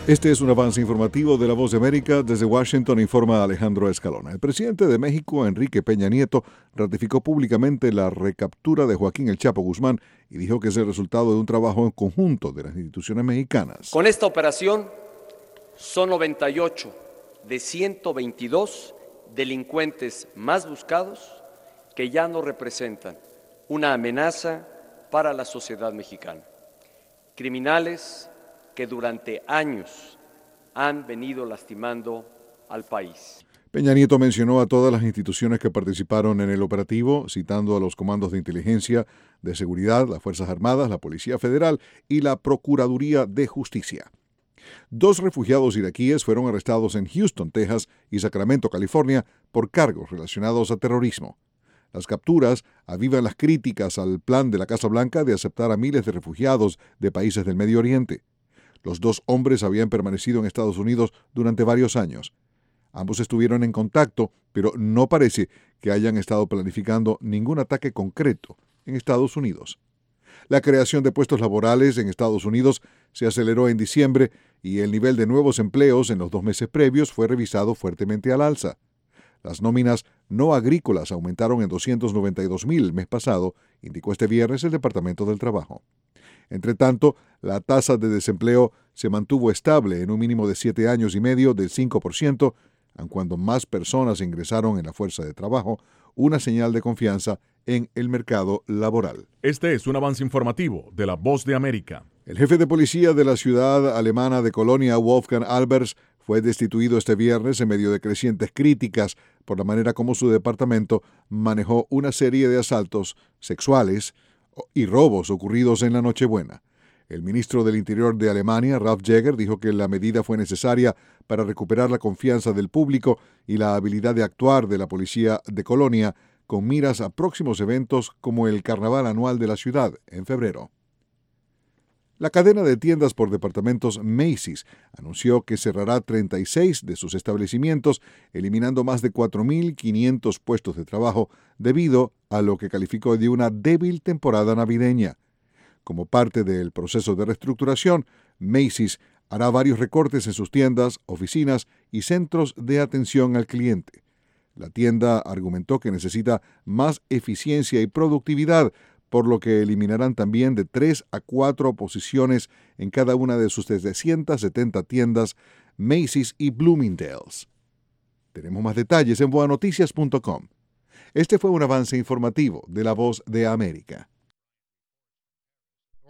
Este es un avance informativo de La Voz de América. Desde Washington informa Alejandro Escalona. El presidente de México, Enrique Peña Nieto, ratificó públicamente la recaptura de Joaquín El Chapo Guzmán y dijo que es el resultado de un trabajo en conjunto de las instituciones mexicanas. Con esta operación son 98 de 122 delincuentes más buscados que ya no representan una amenaza para la sociedad mexicana. Criminales que durante años han venido lastimando al país. Peña Nieto mencionó a todas las instituciones que participaron en el operativo, citando a los comandos de inteligencia, de seguridad, las Fuerzas Armadas, la Policía Federal y la Procuraduría de Justicia. 2 refugiados iraquíes fueron arrestados en Houston, Texas y Sacramento, California, por cargos relacionados a terrorismo. Las capturas avivan las críticas al plan de la Casa Blanca de aceptar a miles de refugiados de países del Medio Oriente. Los 2 hombres habían permanecido en Estados Unidos durante varios años. Ambos estuvieron en contacto, pero no parece que hayan estado planificando ningún ataque concreto en Estados Unidos. La creación de puestos laborales en Estados Unidos se aceleró en diciembre y el nivel de nuevos empleos en los 2 meses previos fue revisado fuertemente al alza. Las nóminas no agrícolas aumentaron en 292,000 el mes pasado, indicó este viernes el Departamento del Trabajo. Entre tanto, la tasa de desempleo se mantuvo estable en un mínimo de 7 años y medio del 5%, aun cuando más personas ingresaron en la fuerza de trabajo, una señal de confianza en el mercado laboral. Este es un avance informativo de La Voz de América. El jefe de policía de la ciudad alemana de Colonia, Wolfgang Albers, fue destituido este viernes en medio de crecientes críticas por la manera como su departamento manejó una serie de asaltos sexuales y robos ocurridos en la Nochebuena. El ministro del Interior de Alemania, Ralf Jäger, dijo que la medida fue necesaria para recuperar la confianza del público y la habilidad de actuar de la policía de Colonia con miras a próximos eventos como el Carnaval anual de la ciudad en febrero. La cadena de tiendas por departamentos Macy's anunció que cerrará 36 de sus establecimientos, eliminando más de 4,500 puestos de trabajo debido a lo que calificó de una débil temporada navideña. Como parte del proceso de reestructuración, Macy's hará varios recortes en sus tiendas, oficinas y centros de atención al cliente. La tienda argumentó que necesita más eficiencia y productividad, por lo que eliminarán también de 3 a 4 posiciones en cada una de sus 770 tiendas Macy's y Bloomingdale's. Tenemos más detalles en boanoticias.com. Este fue un avance informativo de La Voz de América.